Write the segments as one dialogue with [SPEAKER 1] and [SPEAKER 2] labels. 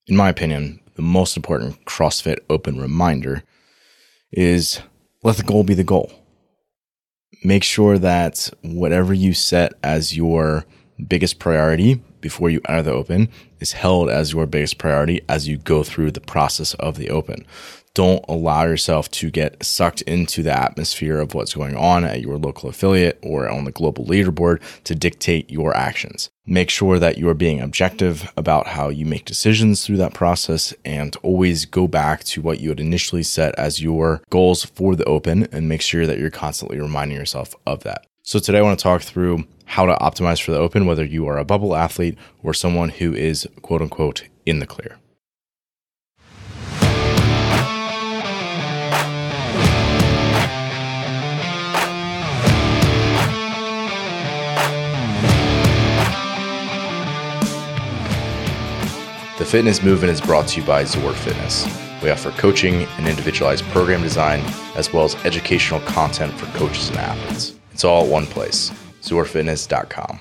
[SPEAKER 1] in my opinion, the most important CrossFit Open reminder is let the goal be the goal. Make sure that whatever you set as your biggest priority before you enter the Open is held as your biggest priority as you go through the process of the Open. Don't allow yourself to get sucked into the atmosphere of what's going on at your local affiliate or on the global leaderboard to dictate your actions. Make sure that you are being objective about how you make decisions through that process, and always go back to what you had initially set as your goals for the Open and make sure that you're constantly reminding yourself of that. So today I want to talk through how to optimize for the Open, whether you are a bubble athlete or someone who is quote unquote in the clear. The Fitness Movement is brought to you by Zor Fitness. We offer coaching and individualized program design, as well as educational content for coaches and athletes. It's all at one place, zorfitness.com.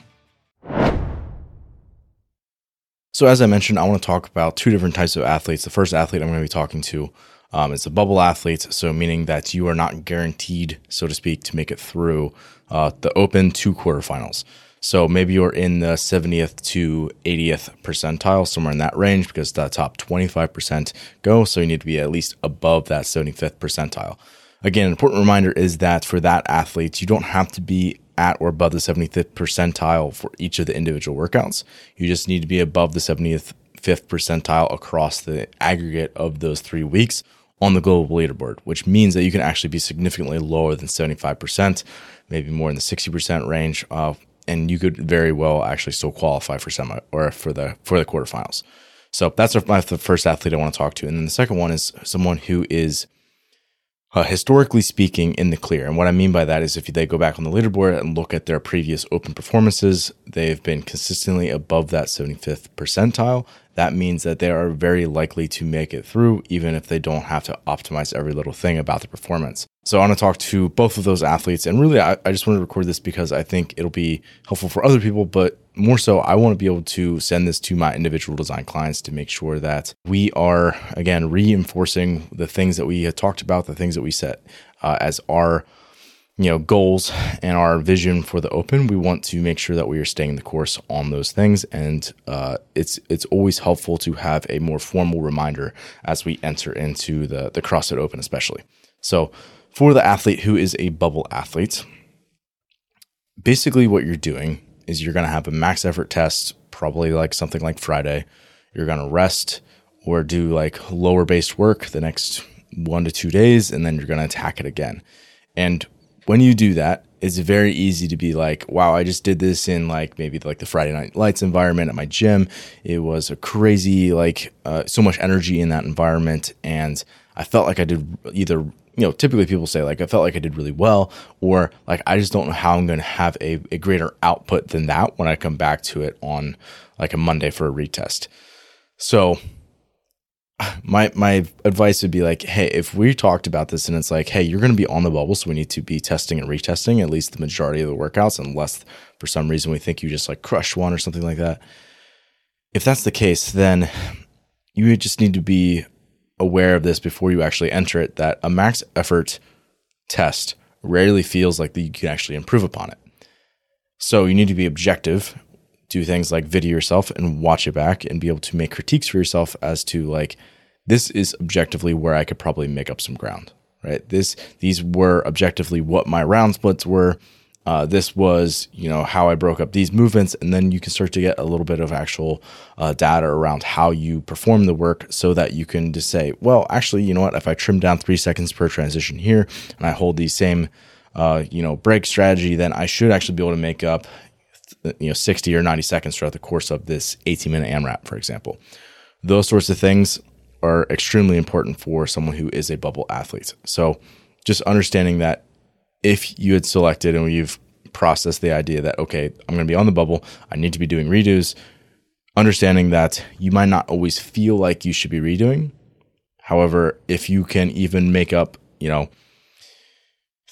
[SPEAKER 1] So as I mentioned, I want to talk about two different types of athletes. The first athlete I'm going to be talking to is a bubble athlete, so meaning that you are not guaranteed, so to speak, to make it through the Open to quarterfinals. So maybe you're in the 70th to 80th percentile, somewhere in that range, because the top 25% go. So you need to be at least above that 75th percentile. Again, an important reminder is that for that athlete, you don't have to be at or above the 75th percentile for each of the individual workouts. You just need to be above the 75th percentile across the aggregate of those 3 weeks on the global leaderboard, which means that you can actually be significantly lower than 75%, maybe more in the 60% range. And you could very well actually still qualify for semi or for the quarterfinals. So that's the first athlete I want to talk to. And then the second one is someone who is historically speaking in the clear. And what I mean by that is if they go back on the leaderboard and look at their previous Open performances, they've been consistently above that 75th percentile. That means that they are very likely to make it through, even if they don't have to optimize every little thing about the performance. So I want to talk to both of those athletes. And really, I just want to record this because I think it'll be helpful for other people, but more so, I want to be able to send this to my individual design clients to make sure that we are, again, reinforcing the things that we had talked about, the things that we set as our goals and our vision for the Open. We want to make sure that we are staying the course on those things. And it's always helpful to have a more formal reminder as we enter into the CrossFit Open, especially. So for the athlete who is a bubble athlete, basically what you're doing is you're going to have a max effort test, probably like something like Friday. You're going to rest or do like lower based work the next 1 to 2 days, and then you're going to attack it again. And when you do that, it's very easy to be like, wow, I just did this in maybe the Friday Night Lights environment at my gym. It was a crazy, so much energy in that environment. And I felt like I did either, typically people say I felt like I did really well, or I just don't know how I'm going to have a greater output than that when I come back to it on a Monday for a retest. So my advice would be hey, if we talked about this and it's hey, you're going to be on the bubble, so we need to be testing and retesting at least the majority of the workouts, unless for some reason we think you just crushed one or something like that. If that's the case, then you would just need to be aware of this before you actually enter it, that a max effort test rarely feels like that you can actually improve upon it. So you need to be objective, do things like video yourself and watch it back and be able to make critiques for yourself as to this is objectively where I could probably make up some ground, right? These were objectively what my round splits were. This was, how I broke up these movements, and then you can start to get a little bit of actual data around how you perform the work so that you can just say, well, actually, you know what, if I trim down 3 seconds per transition here and I hold the same, break strategy, then I should actually be able to make up 60 or 90 seconds throughout the course of this 18-minute AMRAP, for example. Those sorts of things are extremely important for someone who is a bubble athlete. So just understanding that if you had selected and you've processed the idea that, okay, I'm going to be on the bubble, I need to be doing redos, understanding that you might not always feel like you should be redoing. However, if you can even make up,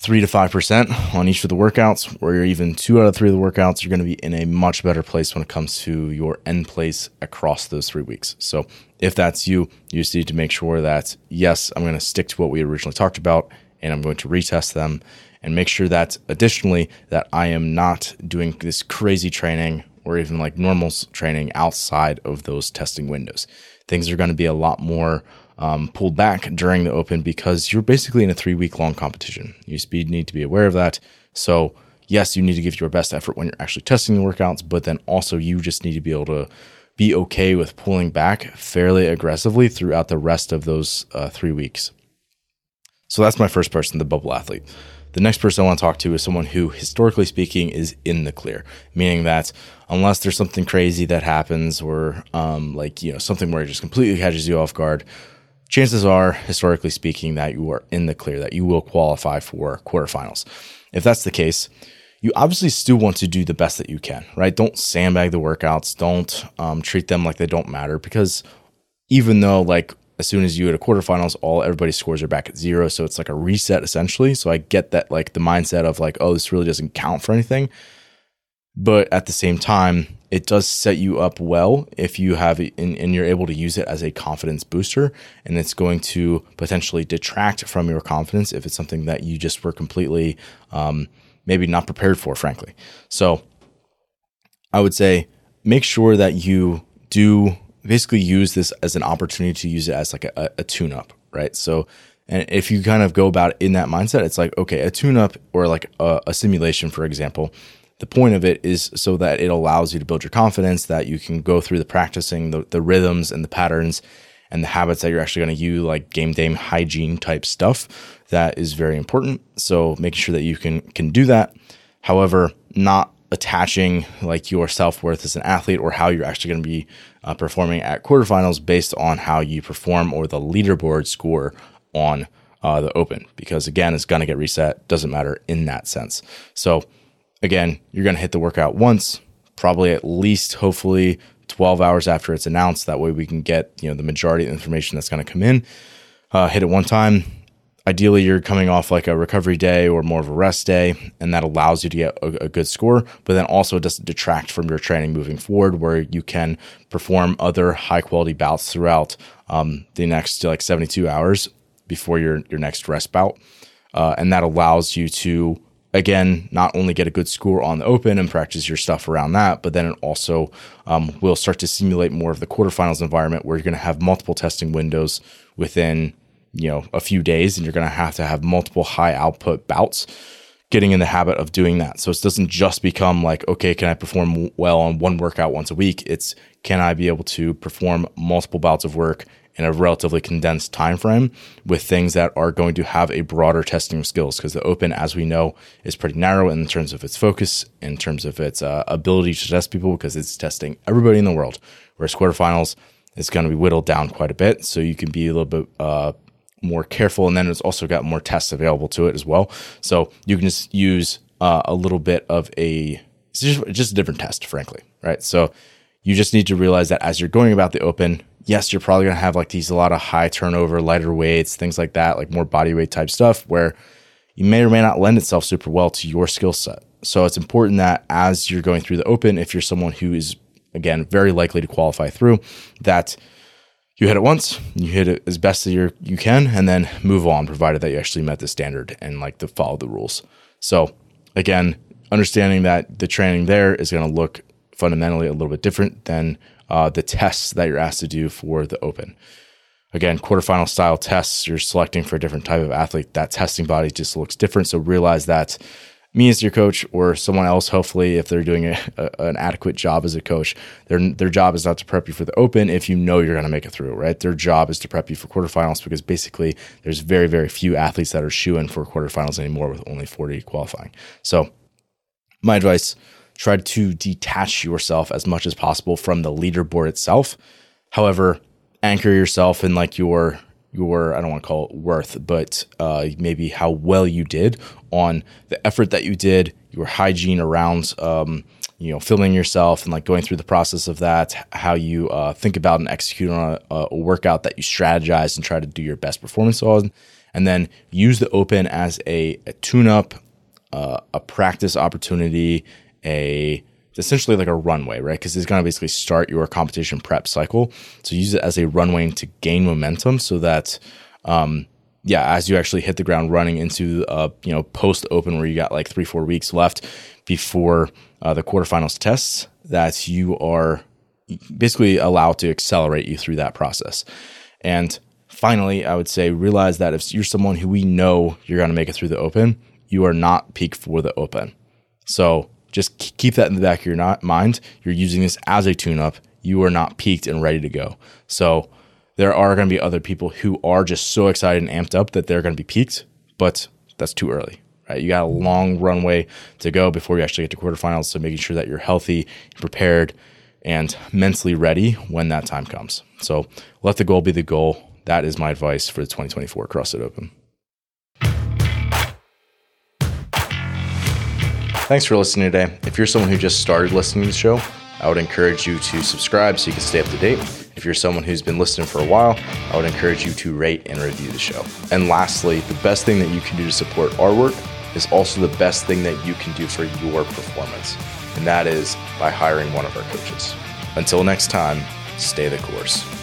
[SPEAKER 1] 3 to 5% on each of the workouts, or you're even 2 out of 3 of the workouts, you're going to be in a much better place when it comes to your end place across those 3 weeks. So if that's you, you just need to make sure that, yes, I'm going to stick to what we originally talked about, and I'm going to retest them, and make sure that additionally that I am not doing this crazy training or even like normal training outside of those testing windows. Things are going to be a lot more pulled back during the open because you're basically in a 3-week long competition. You need to be aware of that. So yes, you need to give your best effort when you're actually testing the workouts, but then also you just need to be able to be okay with pulling back fairly aggressively throughout the rest of those 3 weeks. So that's my first person, the bubble athlete. The next person I want to talk to is someone who, historically speaking, is in the clear, meaning that unless there's something crazy that happens or something where it just completely catches you off guard, chances are, historically speaking, that you are in the clear, that you will qualify for quarterfinals. If that's the case, you obviously still want to do the best that you can, right? Don't sandbag the workouts. Don't treat them like they don't matter, because even though as soon as you hit a quarterfinals, everybody's scores are back at 0. So it's like a reset essentially. So I get that the mindset of this really doesn't count for anything. But at the same time, it does set you up well if you have it and you're able to use it as a confidence booster, and it's going to potentially detract from your confidence if it's something that you just were completely maybe not prepared for, frankly. So I would say make sure that you do basically use this as an opportunity to use it as a tune-up, right? So, and if you kind of go about it in that mindset, it's okay, a tune-up or a simulation, for example, the point of it is so that it allows you to build your confidence, that you can go through the practicing, the rhythms and the patterns and the habits that you're actually going to use, like game day hygiene type stuff. That is very important. So making sure that you can do that. However, not attaching your self-worth as an athlete or how you're actually going to be performing at quarterfinals based on how you perform or the leaderboard score on the open, because again, it's going to get reset. Doesn't matter in that sense. So again, you're going to hit the workout once, probably at least, hopefully 12 hours after it's announced. That way we can get, the majority of the information that's going to come in, hit it one time. Ideally, you're coming off a recovery day or more of a rest day, and that allows you to get a good score, but then also it doesn't detract from your training moving forward, where you can perform other high quality bouts throughout the next 72 hours before your next rest bout. And that allows you to, again, not only get a good score on the open and practice your stuff around that, but then it also will start to simulate more of the quarterfinals environment, where you're going to have multiple testing windows within a few days, and you're going to have multiple high output bouts, getting in the habit of doing that. So it doesn't just become okay, can I perform well on one workout once a week? It's, can I be able to perform multiple bouts of work in a relatively condensed time frame with things that are going to have a broader testing skills? Because the open, as we know, is pretty narrow in terms of its focus, in terms of its ability to test people, because it's testing everybody in the world. Whereas quarterfinals is going to be whittled down quite a bit, so you can be a little bit more careful, and then it's also got more tests available to it as well. So you can just use a little bit of it's just a different test, frankly, right? So you just need to realize that as you're going about the open, yes, you're probably going to have a lot of high turnover, lighter weights, things like that, more body weight type stuff, where you may or may not lend itself super well to your skill set. So it's important that as you're going through the open, if you're someone who is, again, very likely to qualify through, that you hit it once, you hit it as best as you can, and then move on, provided that you actually met the standard and to follow the rules. So again, understanding that the training there is going to look fundamentally a little bit different than the tests that you're asked to do for the open. Again, quarterfinal style tests, you're selecting for a different type of athlete. That testing body just looks different. So realize that me as your coach, or someone else, hopefully, if they're doing an adequate job as a coach, their job is not to prep you for the open if you know you're going to make it through, right? Their job is to prep you for quarterfinals, because basically there's very, very few athletes that are shoo-in for quarterfinals anymore, with only 40 qualifying. So my advice, try to detach yourself as much as possible from the leaderboard itself. However, anchor yourself in your I don't want to call it worth, but maybe how well you did on the effort that you did, your hygiene around, filming yourself and going through the process of that, how you think about and execute on a workout that you strategize and try to do your best performance on, and then use the Open as a tune-up, a practice opportunity, essentially like a runway, right? Because it's going to basically start your competition prep cycle. So use it as a runway to gain momentum so that, as you actually hit the ground running into, post Open where you got like 3-4 weeks left before the quarterfinals tests, that you are basically allowed to accelerate you through that process. And finally, I would say realize that if you're someone who we know you're going to make it through the Open, you are not peaked for the Open. So just keep that in the back of your mind. You're using this as a tune-up. You are not peaked and ready to go. So there are going to be other people who are just so excited and amped up that they're going to be peaked, but that's too early, right? You got a long runway to go before you actually get to quarterfinals. So making sure that you're healthy, prepared, and mentally ready when that time comes. So let the goal be the goal. That is my advice for the 2024 CrossFit Open. Thanks for listening today. If you're someone who just started listening to the show, I would encourage you to subscribe so you can stay up to date. If you're someone who's been listening for a while, I would encourage you to rate and review the show. And lastly, the best thing that you can do to support our work is also the best thing that you can do for your performance. And that is by hiring one of our coaches. Until next time, stay the course.